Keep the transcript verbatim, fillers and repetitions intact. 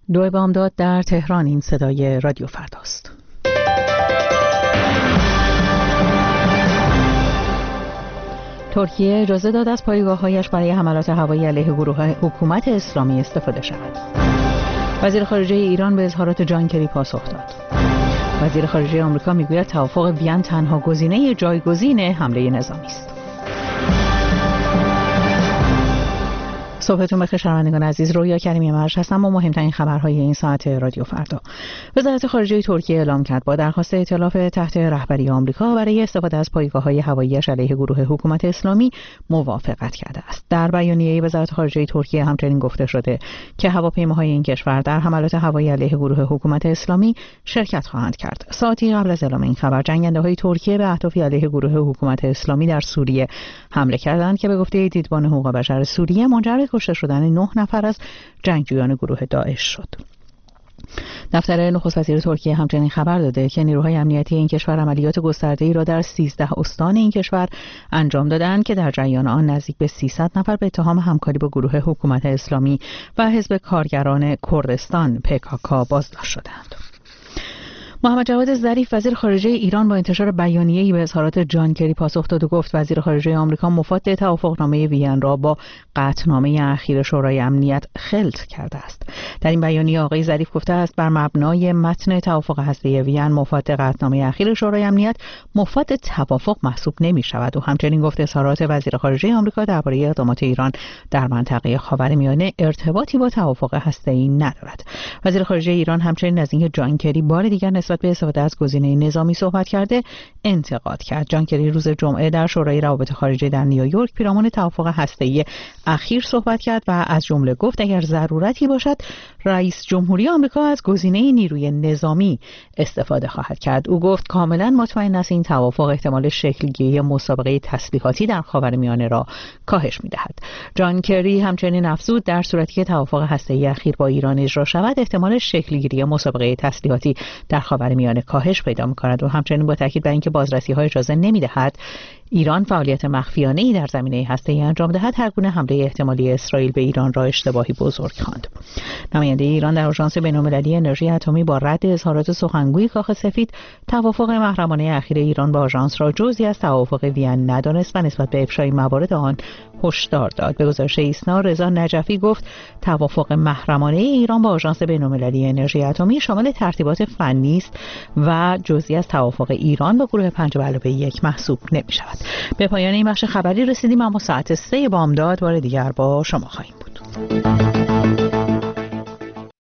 دو بامداد در تهران. این صدای رادیو فرداست. ترکیه اجازه داد از پایگاه‌هایش برای حملات هوایی علیه گروه حکومت اسلامی استفاده شود. وزیر خارجه ایران به اظهارات جان کری پاسخ داد. وزیر خارجه آمریکا میگوید توافق وین تنها گزینه جایگزین حمله نظامی است. صبحتون بخیر شنوندگان عزیز، رویا کریمی مرش هستم با مهمترین خبرهای این ساعت رادیو فردا. وزارت خارجه ترکیه اعلام کرد با درخواست ائتلاف تحت رهبری آمریکا برای استفاده از پایگاه‌های هوایی‌اش علیه گروه حکومت اسلامی موافقت کرده است. در بیانیه وزارت خارجه ترکیه همچنین گفته شده که هواپیماهای این کشور در حملات هوایی علیه گروه حکومت اسلامی شرکت خواهند کرد. ساعتی قبل از اعلام این خبر، جنگنده‌های ترکیه به اهدافی علیه گروه حکومت اسلامی در سوریه حمله کردند که به گفته دیدبان حقوق بشر سوریه منجر به کشته شدن نه نفر از جنگجویان گروه داعش شد. دفتر نخست وزیر ترکیه همچنین خبر داده که نیروهای امنیتی این کشور عملیات گسترده‌ای را در سیزده استان این کشور انجام دادند که در جریان آن نزدیک به سیصد نفر به اتهام همکاری با گروه حکومت اسلامی و حزب کارگران کردستان پکاکا بازداشت شدند. محمد جواد ظریف وزیر خارجه ایران با انتشار بیانیه‌ای به اظهارات جان کری پاسخ داد و گفت وزیر خارجه آمریکا مفاد توافقنامه وین را با قطعنامه اخیر شورای امنیت خلط کرده است. در این بیانیه آقای ظریف گفته است بر مبنای متن توافق هسته‌ای وین مفاد قطعنامه اخیر شورای امنیت مفاد توافق محسوب نمی‌شود و همچنین گفت اظهارات وزیر خارجه آمریکا درباره اقدامات ایران در منطقه خاورمیانه ارتباطی با توافق هسته‌ای ندارد. وزیر خارجه ایران همچنین از اینکه جان کری بار دیگر نسبت به استفاده از گزینه نظامی صحبت کرده انتقاد کرد. جان کری روز جمعه در شورای روابط خارجه در نیویورک پیرامون توافق هسته‌ای اخیر صحبت کرد و از جمله گفت اگر ضرورتی باشد رئیس جمهوری آمریکا از گزینه نیروی نظامی استفاده خواهد کرد. او گفت کاملا مطمئن است این توافق احتمال شکلگیری مسابقه تسلیحاتی در خاورمیانه را کاهش می‌دهد. جان کری همچنین افزود در صورتی که توافق هسته‌ای اخیر با ایران اجرا شود احتمال شکلگیری مسابقه تسلیحاتی در خاورمیانه کاهش پیدا می‌کند و همچنین با تاکید بر اینکه بازرسی‌ها اجازه نمی‌دهد ایران فعالیت مخفیانه‌ای در زمینه هسته‌ای انجام دهد هر گونه حمله احتمالی اسرائیل به ایران را اشتباهی بزرگ خواند. نماینده ایران در آژانس بین‌المللی انرژی اتمی با رد اظهارات سخنگوی کاخ سفید توافق محرمانه اخیر ایران با آژانس را جزئی از توافق وین ندانست و نسبت به افشای موارد آن هشدار داد. به گزارش ایسنا رضا نجفی گفت توافق محرمانه ایران با آژانس بین‌المللی انرژی اتمی شامل ترتیبات فنی است و جزئی از توافق ایران با گروه پنج به علاوه یک محسوب نمی‌شود. به پایان این بخش خبری رسیدیم، اما ساعت سه بامداد بار دیگر با شما خواهیم بود.